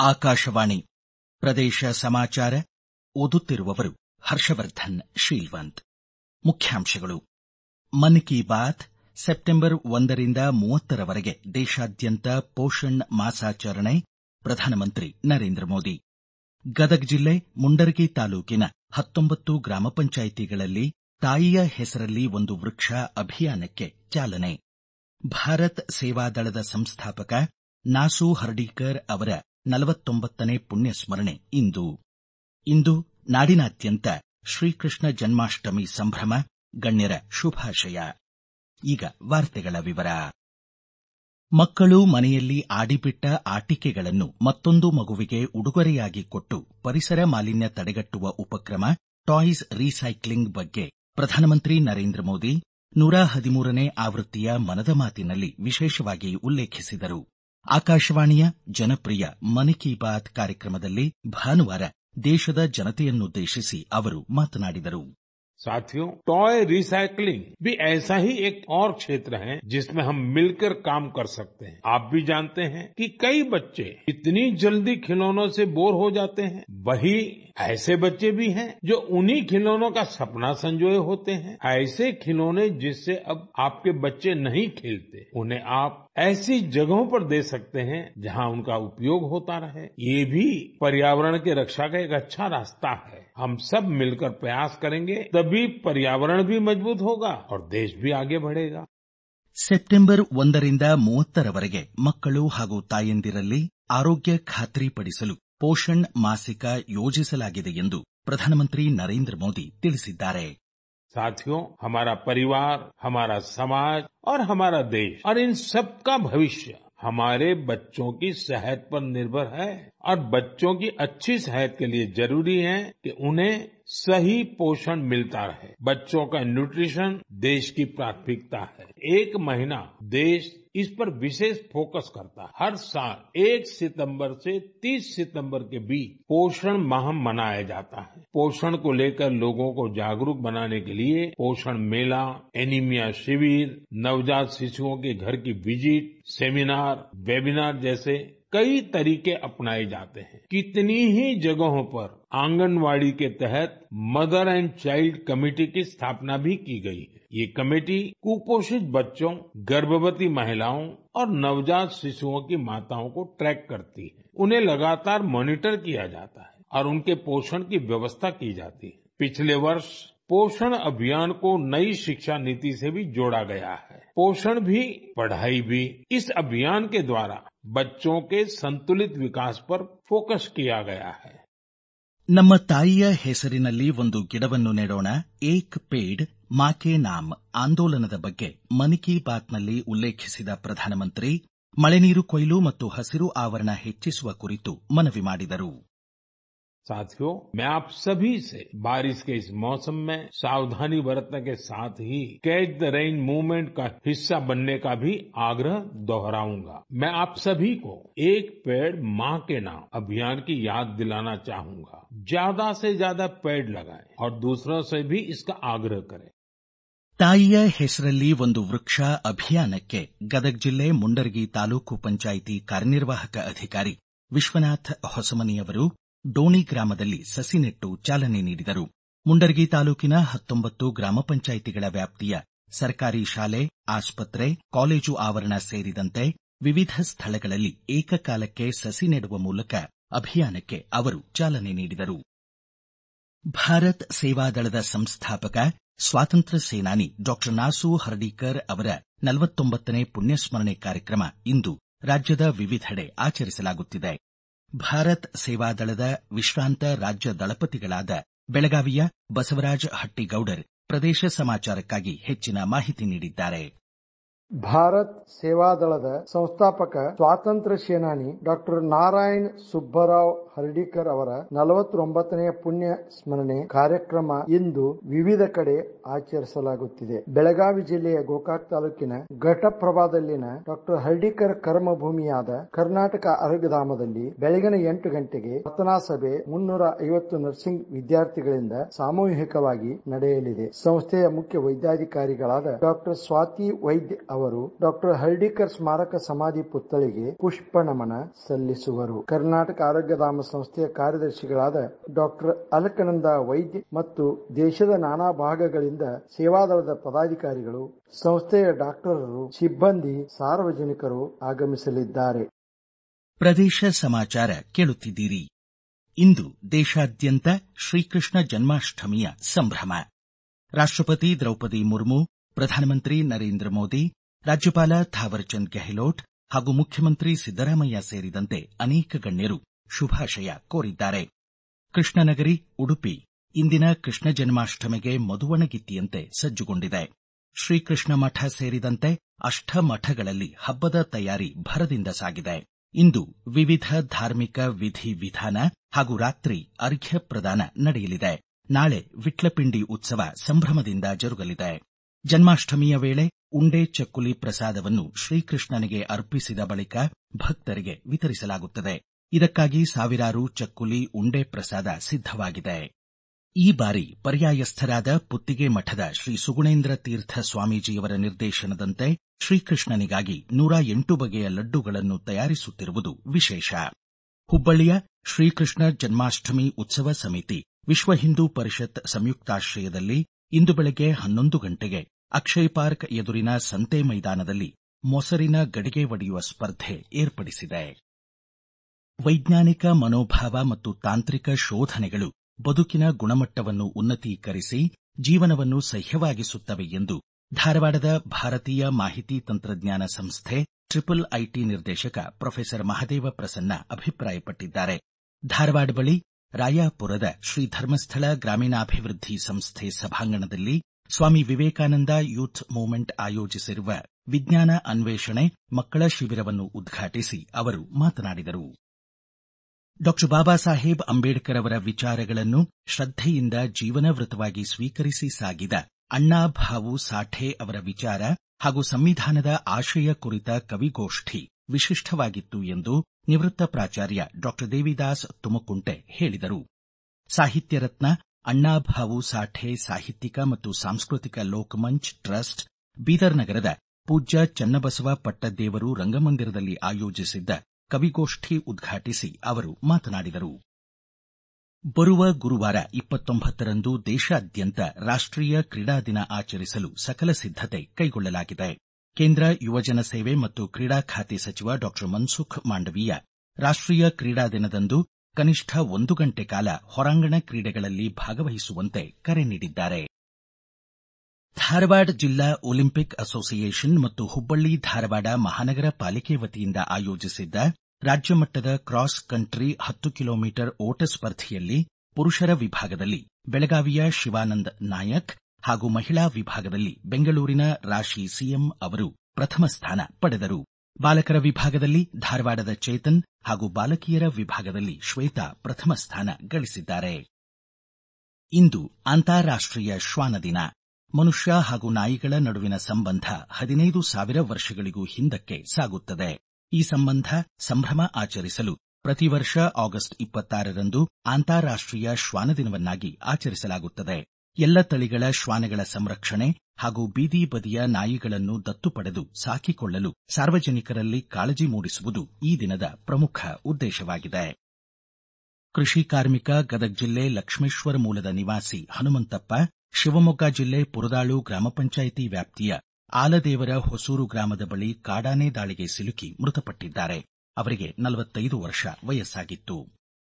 ಆಕಾಶವಾಣಿ ಪ್ರದೇಶ ಸಮಾಚಾರ ಓದುತ್ತಿರುವವರು ಹರ್ಷವರ್ಧನ್ ಶೀಲ್ವಂತ್. ಮುಖ್ಯಾಂಶಗಳು. ಮನ್ ಕಿ ಬಾತ್ ಸೆಪ್ಟೆಂಬರ್ 1ರಿಂದ 30ರವರೆಗೆ ದೇಶಾದ್ಯಂತ ಪೋಷಣ್ ಮಾಸಾಚರಣೆ. ಪ್ರಧಾನಮಂತ್ರಿ ನರೇಂದ್ರ ಮೋದಿ. ಗದಗ ಜಿಲ್ಲೆ ಮುಂಡರಗಿ ತಾಲೂಕಿನ 19 ಗ್ರಾಮ ಪಂಚಾಯಿತಿಗಳಲ್ಲಿ ತಾಯಿಯ ಹೆಸರಲ್ಲಿ ಒಂದು ವೃಕ್ಷ ಅಭಿಯಾನಕ್ಕೆ ಚಾಲನೆ. ಭಾರತ್ ಸೇವಾದಳದ ಸಂಸ್ಥಾಪಕ ನಾಸು ಹರ್ಡೀಕರ್ ಅವರ 49ನೇ ಪುಣ್ಯಸ್ಮರಣೆ ಇಂದು ನಾಡಿನಾದ್ಯಂತ ಶ್ರೀಕೃಷ್ಣ ಜನ್ಮಾಷ್ಟಮಿ ಸಂಭ್ರಮ. ಗಣ್ಯರ ಶುಭಾಶಯ. ಈಗ ವಾರ್ತೆಗಳ ವಿವರ. ಮಕ್ಕಳು ಮನೆಯಲ್ಲಿ ಆಡಿಬಿಟ್ಟ ಆಟಿಕೆಗಳನ್ನು ಮತ್ತೊಂದು ಮಗುವಿಗೆ ಉಡುಗೊರೆಯಾಗಿ ಕೊಟ್ಟು ಪರಿಸರ ಮಾಲಿನ್ಯ ತಡೆಗಟ್ಟುವ ಉಪಕ್ರಮ ಟಾಯ್ಸ್ ರೀಸೈಕ್ಲಿಂಗ್ ಬಗ್ಗೆ ಪ್ರಧಾನಮಂತ್ರಿ ನರೇಂದ್ರ ಮೋದಿ 113ನೇ ಆವೃತ್ತಿಯ ಮನದ ಮಾತಿನಲ್ಲಿ ವಿಶೇಷವಾಗಿ ಉಲ್ಲೇಖಿಸಿದರು. ಆಕಾಶವಾಣಿಯ ಜನಪ್ರಿಯ ಮನ್ ಕಿ ಬಾತ್ ಕಾರ್ಯಕ್ರಮದಲ್ಲಿ ಭಾನುವಾರ ದೇಶದ ಜನತೆಯನ್ನುದ್ದೇಶಿಸಿ ಅವರು ಮಾತನಾಡಿದರು. साथियों, टॉय रिसाइकलिंग भी ऐसा ही एक और क्षेत्र है जिसमें हम मिलकर काम कर सकते हैं. आप भी जानते हैं कि कई बच्चे इतनी जल्दी खिलौनों से बोर हो जाते हैं. वही ऐसे बच्चे भी हैं जो उन्हीं खिलौनों का सपना संजोए होते हैं. ऐसे खिलौने जिससे अब आपके बच्चे नहीं खेलते, उन्हें आप ऐसी जगहों पर दे सकते हैं जहां उनका उपयोग होता रहे. ये भी पर्यावरण की रक्षा का एक अच्छा रास्ता है. हम सब मिलकर प्रयास करेंगे तभी पर्यावरण भी मजबूत होगा और देश भी आगे बढ़ेगा. ಸೆಪ್ಟೆಂಬರ್ 1ರಿಂದ 30ರವರೆಗೆ ಮಕ್ಕಳು ಹಾಗೂ ತಾಯಂದಿರಲ್ಲಿ ಆರೋಗ್ಯ ಖಾತ್ರಿಪಡಿಸಲು ಪೋಷಣ್ ಮಾಸಿಕ ಯೋಜಿಸಲಾಗಿದೆ ಎಂದು ಪ್ರಧಾನಮಂತ್ರಿ ನರೇಂದ್ರ ಮೋದಿ ತಿಳಿಸಿದ್ದಾರೆ. साथियों, हमारा परिवार, हमारा समाज और हमारा देश और इन सब का भविष्य हमारे बच्चों की सेहत पर निर्भर है और बच्चों की अच्छी सेहत के लिए जरूरी है कि उन्हें सही पोषण मिलता रहे. बच्चों का न्यूट्रिशन देश की प्राथमिकता है. एक महीना देश इस पर विशेष फोकस करता है. हर साल 1 सितंबर से 30 सितंबर के बीच पोषण माह मनाया जाता है. पोषण को लेकर लोगों को जागरूक बनाने के लिए पोषण मेला, एनीमिया शिविर, नवजात शिशुओं के घर की विजिट, सेमिनार, वेबिनार जैसे कई तरीके अपनाए जाते हैं. कितनी ही जगहों पर आंगनवाड़ी के तहत मदर एंड चाइल्ड कमेटी की स्थापना भी की गई है. ये कमेटी कुपोषित बच्चों, गर्भवती महिलाओं और नवजात शिशुओं की माताओं को ट्रैक करती है. उन्हें लगातार मॉनिटर किया जाता है और उनके पोषण की व्यवस्था की जाती है. पिछले वर्ष पोषण अभियान को नई शिक्षा नीति से भी जोड़ा गया है. पोषण भी पढ़ाई भी. इस अभियान के द्वारा बच्चों के संतुलित विकास पर फोकस किया गया है. ನಮ್ಮ ತಾಯಿಯ ಹೆಸರಿನಲ್ಲಿ ಒಂದು ಗಿಡವನ್ನು ನೆಡೋಣ, ಏಕ್ ಪೇಡ್ ಮಾ ಕೆ ನಾಮ್ ಆಂದೋಲನದ ಬಗ್ಗೆ ಮನ್ ಕಿ ಬಾತ್ನಲ್ಲಿ ಉಲ್ಲೇಖಿಸಿದ ಪ್ರಧಾನಮಂತ್ರಿ ಮಳೆನೀರು ಕೊಯ್ಲು ಮತ್ತು ಹಸಿರು ಆವರಣ ಹೆಚ್ಚಿಸುವ ಕುರಿತು ಮನವಿ ಮಾಡಿದರು. साथियों, मैं आप सभी से बारिश के इस मौसम में सावधानी बरतने के साथ ही कैच द रेन मूवमेंट का हिस्सा बनने का भी आग्रह दोहराऊंगा. मैं आप सभी को एक पेड़ माँ के नाम अभियान की याद दिलाना चाहूंगा. ज्यादा से ज्यादा पेड़ लगाएं और दूसरों से भी इसका आग्रह करें. ತಾಯಿಯ ಹೆಸರಲ್ಲಿ ಒಂದು ವೃಕ್ಷ ಅಭಿಯಾನಕ್ಕೆ ಗದಗ ಜಿಲ್ಲೆ ಮುಂಡರಗಿ ತಾಲೂಕು ಪಂಚಾಯಿತಿ ಕಾರ್ಯನಿರ್ವಾಹಕ ಅಧಿಕಾರಿ ವಿಶ್ವನಾಥ್ ಹೊಸಮನಿಯವರು ಡೋಣಿ ಗ್ರಾಮದಲ್ಲಿ ಸಸಿ ನೆಟ್ಟು ಚಾಲನೆ ನೀಡಿದರು. ಮುಂಡರಗಿ ತಾಲೂಕಿನ 19 ಗ್ರಾಮ ಪಂಚಾಯಿತಿಗಳ ವ್ಯಾಪ್ತಿಯ ಸರ್ಕಾರಿ ಶಾಲೆ, ಆಸ್ಪತ್ರೆ, ಕಾಲೇಜು ಆವರಣ ಸೇರಿದಂತೆ ವಿವಿಧ ಸ್ಥಳಗಳಲ್ಲಿ ಏಕಕಾಲಕ್ಕೆ ಸಸಿ ನೆಡುವ ಮೂಲಕ ಅಭಿಯಾನಕ್ಕೆ ಅವರು ಚಾಲನೆ ನೀಡಿದರು. ಭಾರತ್ ಸೇವಾದಳದ ಸಂಸ್ಥಾಪಕ ಸ್ವಾತಂತ್ರ್ಯ ಸೇನಾನಿ ಡಾ ನಾಸು ಹರ್ಡೀಕರ್ ಅವರ 49ನೇ ಪುಣ್ಯಸ್ಮರಣೆ ಕಾರ್ಯಕ್ರಮ ಇಂದು ರಾಜ್ಯದ ವಿವಿಧೆಡೆ ಆಚರಿಸಲಾಗುತ್ತಿದೆ. ಭಾರತ್ ಸೇವಾದಳದ ವಿಶ್ರಾಂತ ರಾಜ್ಯ ದಳಪತಿಗಳಾದ ಬೆಳಗಾವಿಯ ಬಸವರಾಜ ಹಟ್ಟಿಗೌಡರ್ ಪ್ರದೇಶ ಸಮಾಚಾರಕ್ಕಾಗಿ ಹೆಚ್ಚಿನ ಮಾಹಿತಿ ನೀಡಿದ್ದಾರೆ. ಭಾರತ್ ಸೇವಾದಳದ ಸಂಸ್ಥಾಪಕ ಸ್ವಾತಂತ್ರ್ಯ ಸೇನಾನಿ ಡಾಕ್ಟರ್ ನಾರಾಯಣ್ ಸುಬ್ಬರಾವ್ ಹರ್ಡೀಕರ್ ಅವರ 49ನೇ ಪುಣ್ಯ ಸ್ಮರಣೆ ಕಾರ್ಯಕ್ರಮ ಇಂದು ವಿವಿಧ ಕಡೆ ಆಚರಿಸಲಾಗುತ್ತಿದೆ. ಬೆಳಗಾವಿ ಜಿಲ್ಲೆಯ ಗೋಕಾಕ್ ತಾಲೂಕಿನ ಘಟಪ್ರಭಾದಲ್ಲಿನ ಡಾಕ್ಟರ್ ಹರ್ಡೀಕರ್ ಕರ್ಮಭೂಮಿಯಾದ ಕರ್ನಾಟಕ ಆರೋಗ್ಯಧಾಮದಲ್ಲಿ ಬೆಳಗಿನ 8 ಗಂಟೆಗೆ ಪ್ರಾರ್ಥನಾ ಸಭೆ 350 ನರ್ಸಿಂಗ್ ವಿದ್ಯಾರ್ಥಿಗಳಿಂದ ಸಾಮೂಹಿಕವಾಗಿ ನಡೆಯಲಿದೆ. ಸಂಸ್ಥೆಯ ಮುಖ್ಯ ವೈದ್ಯಾಧಿಕಾರಿಗಳಾದ ಡಾಕ್ಟರ್ ಸ್ವಾತಿ ವೈದ್ಯ ಅವರು ಡಾಕ್ಟರ್ ಹರ್ಡಿಕರ್ ಸ್ಮಾರಕ ಸಮಾಧಿ ಪುತ್ಥಳಿಗೆ ಪುಷ್ಪ ನಮನ ಸಲ್ಲಿಸುವರು. ಕರ್ನಾಟಕ ಆರೋಗ್ಯಧಾಮ ಸಂಸ್ಥೆಯ ಕಾರ್ಯದರ್ಶಿಗಳಾದ ಡಾಕ್ಟರ್ ಅಲಕನಂದ ವೈದ್ಯ ಮತ್ತು ದೇಶದ ನಾನಾ ಭಾಗಗಳಿಂದ ಸೇವಾದಳದ ಪದಾಧಿಕಾರಿಗಳು, ಸಂಸ್ಥೆಯ ಡಾಕ್ಟರರು, ಸಿಬ್ಬಂದಿ, ಸಾರ್ವಜನಿಕರು ಆಗಮಿಸಲಿದ್ದಾರೆ. ಪ್ರದೇಶ ಸಮಾಚಾರ ಕೇಳುತ್ತಿದ್ದೀರಿ. ಇಂದು ದೇಶಾದ್ಯಂತ ಶ್ರೀಕೃಷ್ಣ ಜನ್ಮಾಷ್ಟಮಿಯ ಸಂಭ್ರಮ. ರಾಷ್ಟ್ರಪತಿ ದ್ರೌಪದಿ ಮುರ್ಮು, ಪ್ರಧಾನಮಂತ್ರಿ ನರೇಂದ್ರ ಮೋದಿ, ರಾಜ್ಯಪಾಲ ಥಾವರ್ಚಂದ್ ಗೆಹ್ಲೋಟ್ ಹಾಗೂ ಮುಖ್ಯಮಂತ್ರಿ ಸಿದ್ದರಾಮಯ್ಯ ಸೇರಿದಂತೆ ಅನೇಕ ಗಣ್ಯರು ಶುಭಾಶಯ ಕೋರಿದ್ದಾರೆ. ಕೃಷ್ಣನಗರಿ ಉಡುಪಿ ಇಂದಿನ ಕೃಷ್ಣ ಜನ್ಮಾಷ್ಟಮಿಗೆ ಮದುವಣಗಿತ್ತಿಯಂತೆ ಸಜ್ಜುಗೊಂಡಿದೆ. ಶ್ರೀಕೃಷ್ಣ ಮಠ ಸೇರಿದಂತೆ ಅಷ್ಟಮಠಗಳಲ್ಲಿ ಹಬ್ಬದ ತಯಾರಿ ಭರದಿಂದ ಸಾಗಿದೆ. ಇಂದು ವಿವಿಧ ಧಾರ್ಮಿಕ ವಿಧಿ ವಿಧಾನ ಹಾಗೂ ರಾತ್ರಿ ಅರ್ಘ್ಯ ಪ್ರದಾನ ನಡೆಯಲಿದೆ. ನಾಳೆ ವಿಟ್ಲಪಿಂಡಿ ಉತ್ಸವ ಸಂಭ್ರಮದಿಂದ ಜರುಗಲಿದೆ. ಜನ್ಮಾಷ್ಟಮಿಯ ವೇಳೆ ಉಂಡೆ ಚಕ್ಕುಲಿ ಪ್ರಸಾದವನ್ನು ಶ್ರೀಕೃಷ್ಣನಿಗೆ ಅರ್ಪಿಸಿದ ಬಳಿಕ ಭಕ್ತರಿಗೆ ವಿತರಿಸಲಾಗುತ್ತದೆ. ಇದಕ್ಕಾಗಿ ಸಾವಿರಾರು ಚಕ್ಕುಲಿ ಉಂಡೆ ಪ್ರಸಾದ ಸಿದ್ಧವಾಗಿದೆ. ಈ ಬಾರಿ ಪರ್ಯಾಯಸ್ಥರಾದ ಪುತ್ತಿಗೆ ಮಠದ ಶ್ರೀ ಸುಗುಣೇಂದ್ರ ತೀರ್ಥ ಸ್ವಾಮೀಜಿಯವರ ನಿರ್ದೇಶನದಂತೆ ಶ್ರೀಕೃಷ್ಣನಿಗಾಗಿ 108 ಬಗೆಯ ಲಡ್ಡುಗಳನ್ನು ತಯಾರಿಸುತ್ತಿರುವುದು ವಿಶೇಷ. ಹುಬ್ಬಳ್ಳಿಯ ಶ್ರೀಕೃಷ್ಣ ಜನ್ಮಾಷ್ಟಮಿ ಉತ್ಸವ ಸಮಿತಿ, ವಿಶ್ವ ಹಿಂದೂ ಪರಿಷತ್ ಸಂಯುಕ್ತಾಶ್ರಯದಲ್ಲಿ ಇಂದು ಬೆಳಗ್ಗೆ 11 ಗಂಟೆಗೆ ಅಕ್ಷಯ್ ಪಾರ್ಕ್ ಎದುರಿನ ಸಂತೆ ಮೈದಾನದಲ್ಲಿ ಮೊಸರಿನ ಗಡಿಗೆ ಒಡೆಯುವ ಸ್ಪರ್ಧೆ ಏರ್ಪಡಿಸಿದೆ. ವೈಜ್ಞಾನಿಕ ಮನೋಭಾವ ಮತ್ತು ತಾಂತ್ರಿಕ ಶೋಧನೆಗಳು ಬದುಕಿನ ಗುಣಮಟ್ಟವನ್ನು ಉನ್ನತೀಕರಿಸಿ ಜೀವನವನ್ನು ಸಹ್ಯವಾಗಿಸುತ್ತವೆ ಎಂದು ಧಾರವಾಡದ ಭಾರತೀಯ ಮಾಹಿತಿ ತಂತ್ರಜ್ಞಾನ ಸಂಸ್ಥೆ ಐಐಟಿ ನಿರ್ದೇಶಕ ಪ್ರೊಫೆಸರ್ ಮಹದೇವ ಪ್ರಸನ್ನ ಅಭಿಪ್ರಾಯಪಟ್ಟಿದ್ದಾರೆ. ಧಾರವಾಡ ಬಳಿ ರಾಯಾಪುರದ ಶ್ರೀ ಧರ್ಮಸ್ಥಳ ಗ್ರಾಮೀಣಾಭಿವೃದ್ಧಿ ಸಂಸ್ಥೆ ಸಭಾಂಗಣದಲ್ಲಿ ಸ್ವಾಮಿ ವಿವೇಕಾನಂದ ಯೂತ್ ಮೂವ್ಮೆಂಟ್ ಆಯೋಜಿಸಿರುವ ವಿಜ್ಞಾನ ಅನ್ವೇಷಣೆ ಮಕ್ಕಳ ಶಿಬಿರವನ್ನು ಉದ್ಘಾಟಿಸಿ ಅವರು ಮಾತನಾಡಿದರು. ಡಾಕ್ಟರ್ ಬಾಬಾ ಸಾಹೇಬ್ ಅಂಬೇಡ್ಕರ್ ಅವರ ವಿಚಾರಗಳನ್ನು ಶ್ರದ್ಧೆಯಿಂದ ಜೀವನವೃತವಾಗಿ ಸ್ವೀಕರಿಸಿ ಸಾಗಿದ ಅಣ್ಣಾ ಭಾವು ಸಾಠೆ ಅವರ ವಿಚಾರ ಹಾಗೂ ಸಂವಿಧಾನದ ಆಶಯ ಕುರಿತ ಕವಿಗೋಷ್ಠಿ ವಿಶಿಷ್ಟವಾಗಿತ್ತು ಎಂದು ನಿವೃತ್ತ ಪ್ರಾಚಾರ್ಯ ಡಾಕ್ಟರ್ ದೇವಿದಾಸ್ ತುಮಕುಂಟೆ ಹೇಳಿದರು. ಸಾಹಿತ್ಯ ರತ್ನ ಅಣ್ಣಾ ಭಾವು ಸಾಠೆ ಸಾಹಿತ್ಯಿಕ ಮತ್ತು ಸಾಂಸ್ಕೃತಿಕ ಲೋಕಮಂಚ್ ಟ್ರಸ್ಟ್ ಬೀದರ್ ನಗರದ ಪೂಜ್ಯ ಚನ್ನಬಸವ ಪಟ್ಟದೇವರು ರಂಗಮಂದಿರದಲ್ಲಿ ಆಯೋಜಿಸಿದ್ದ ಕವಿಗೋಷ್ಠಿ ಉದ್ಘಾಟಿಸಿ ಅವರು ಮಾತನಾಡಿದರು. ಬರುವ ಗುರುವಾರ 29ರಂದು ದೇಶಾದ್ಯಂತ ರಾಷ್ಟ್ರೀಯ ಕ್ರೀಡಾ ದಿನ ಆಚರಿಸಲು ಸಕಲ ಸಿದ್ಧತೆ ಕೈಗೊಳ್ಳಲಾಗಿದೆ. ಕೇಂದ್ರ ಯುವಜನ ಸೇವೆ ಮತ್ತು ಕ್ರೀಡಾ ಖಾತೆ ಸಚಿವ ಡಾಕ್ಟರ್ ಮನ್ಸುಖ್ ಮಾಂಡವೀಯ ರಾಷ್ಟ್ರೀಯ ಕ್ರೀಡಾ ದಿನದಂದು ಕನಿಷ್ಠ 1 ಗಂಟೆ ಕಾಲ ಹೊರಾಂಗಣ ಕ್ರೀಡೆಗಳಲ್ಲಿ ಭಾಗವಹಿಸುವಂತೆ ಕರೆ ನೀಡಿದ್ದಾರೆ. ಧಾರವಾಡ ಜಿಲ್ಲಾ ಒಲಿಂಪಿಕ್ ಅಸೋಸಿಯೇಷನ್ ಮತ್ತು ಹುಬ್ಬಳ್ಳಿ ಧಾರವಾಡ ಮಹಾನಗರ ಪಾಲಿಕೆ ವತಿಯಿಂದ ಆಯೋಜಿಸಿದ್ದ ರಾಜ್ಯಮಟ್ಟದ ಕ್ರಾಸ್ ಕಂಟ್ರಿ 10 ಕಿಲೋಮೀಟರ್ ಓಟ ಸ್ಪರ್ಧೆಯಲ್ಲಿ ಪುರುಷರ ವಿಭಾಗದಲ್ಲಿ ಬೆಳಗಾವಿಯ ಶಿವಾನಂದ್ ನಾಯಕ್ ಹಾಗೂ ಮಹಿಳಾ ವಿಭಾಗದಲ್ಲಿ ಬೆಂಗಳೂರಿನ ರಾಶಿ ಸಿಎಂ ಅವರು ಪ್ರಥಮ ಸ್ಥಾನ ಪಡೆದರು. ಬಾಲಕರ ವಿಭಾಗದಲ್ಲಿ ಧಾರವಾಡದ ಚೇತನ್ ಹಾಗೂ ಬಾಲಕಿಯರ ವಿಭಾಗದಲ್ಲಿ ಶ್ವೇತಾ ಪ್ರಥಮ ಸ್ಥಾನ ಗಳಿಸಿದ್ದಾರೆ. ಇಂದು ಅಂತಾರಾಷ್ಟ್ರೀಯ ಶ್ವಾನ ದಿನ. ಮನುಷ್ಯ ಹಾಗೂ ನಾಯಿಗಳ ನಡುವಿನ ಸಂಬಂಧ 15,000 ವರ್ಷಗಳಿಗೂ ಹಿಂದಕ್ಕೆ ಸಾಗುತ್ತದೆ. ಈ ಸಂಭ್ರಮ ಆಚರಿಸಲು ಪ್ರತಿ ವರ್ಷ ಆಗಸ್ಟ್ 26ರಂದು ಅಂತಾರಾಷ್ಟ್ರೀಯ ಶ್ವಾನ ದಿನವನ್ನಾಗಿ ಆಚರಿಸಲಾಗುತ್ತದೆ. ಎಲ್ಲ ತಳಿಗಳ ಶ್ವಾನಗಳ ಸಂರಕ್ಷಣೆ ಹಾಗೂ ಬೀದಿ ಬದಿಯ ನಾಯಿಗಳನ್ನು ದತ್ತು ಪಡೆದು ಸಾಕಿಕೊಳ್ಳಲು ಸಾರ್ವಜನಿಕರಲ್ಲಿ ಕಾಳಜಿ ಮೂಡಿಸುವುದು ಈ ದಿನದ ಪ್ರಮುಖ ಉದ್ದೇಶವಾಗಿದೆ. ಕೃಷಿ ಕಾರ್ಮಿಕ ಗದಗ ಜಿಲ್ಲೆ ಲಕ್ಷ್ಮೇಶ್ವರ ಮೂಲದ ನಿವಾಸಿ ಹನುಮಂತಪ್ಪ ಶಿವಮೊಗ್ಗ ಜಿಲ್ಲೆ ಪುರದಾಳು ಗ್ರಾಮ ಪಂಚಾಯಿತಿ ವ್ಯಾಪ್ತಿಯ ಆಲದೇವರ ಹೊಸೂರು ಗ್ರಾಮದ ಬಳಿ ಕಾಡಾನೆ ದಾಳಿಗೆ ಸಿಲುಕಿ ಮೃತಪಟ್ಟಿದ್ದಾರೆ. ಅವರಿಗೆ 45 ವರ್ಷ ವಯಸ್ಸಾಗಿತ್ತು.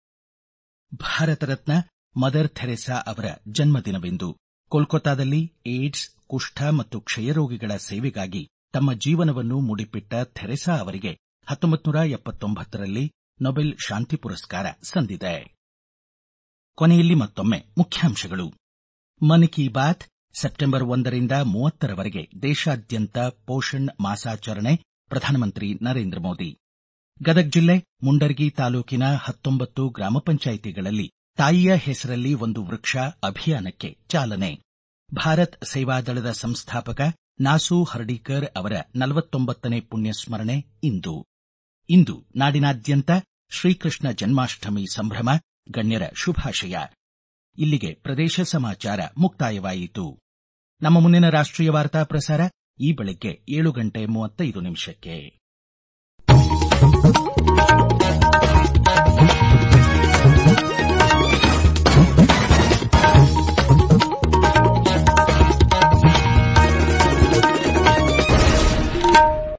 ಭಾರತ ರತ್ನ ಮದರ್ ಥೆರೆಸಾ ಅವರ ಜನ್ಮದಿನವೆಂದು ಕೋಲ್ಕತ್ತಾದಲ್ಲಿ ಏಡ್ಸ್, ಕುಷ್ಠ ಮತ್ತು ಕ್ಷಯರೋಗಿಗಳ ಸೇವೆಗಾಗಿ ತಮ್ಮ ಜೀವನವನ್ನು ಮುಡಿಪಿಟ್ಟ ಥೆರೆಸಾ ಅವರಿಗೆ 1979ರಲ್ಲಿ ನೊಬೆಲ್ ಶಾಂತಿ ಪುರಸ್ಕಾರ ಸಂದಿದೆ. ಕೊನೆಯಲ್ಲಿ ಮತ್ತೊಮ್ಮೆ ಮುಖ್ಯಾಂಶಗಳು. ಮನ್ ಕಿ ಬಾತ್ ಸೆಪ್ಟೆಂಬರ್ 1ರಿಂದ 30ರವರೆಗೆ ದೇಶಾದ್ಯಂತ ಪೋಷಣ್ ಮಾಸಾಚರಣೆ, ಪ್ರಧಾನಮಂತ್ರಿ ನರೇಂದ್ರ ಮೋದಿ. ಗದಗ ಜಿಲ್ಲೆ ಮುಂಡರ್ಗಿ ತಾಲೂಕಿನ 19 ಗ್ರಾಮ ಪಂಚಾಯಿತಿಗಳಲ್ಲಿ ತಾಯಿಯ ಹೆಸರಲ್ಲಿ ಒಂದು ವೃಕ್ಷ ಅಭಿಯಾನಕ್ಕೆ ಚಾಲನೆ. ಭಾರತ್ ಸೇವಾದಳದ ಸಂಸ್ಥಾಪಕ ನಾಸು ಹರ್ಡೀಕರ್ ಅವರ 49ನೇ ಪುಣ್ಯಸ್ಮರಣೆ ಇಂದು ನಾಡಿನಾದ್ಯಂತ ಶ್ರೀಕೃಷ್ಣ ಜನ್ಮಾಷ್ಟಮಿ ಸಂಭ್ರಮ, ಗಣ್ಯರ ಶುಭಾಶಯ. ಇಲ್ಲಿಗೆ ಪ್ರದೇಶ ಸಮಾಚಾರ ಮುಕ್ತಾಯವಾಯಿತು. ನಮ್ಮ ಮುಂದಿನ ರಾಷ್ಟ್ರೀಯ ವಾರ್ತಾ ಪ್ರಸಾರ ಈ ಬೆಳಗ್ಗೆ 7:35 ನಿಮಿಷಕ್ಕೆ.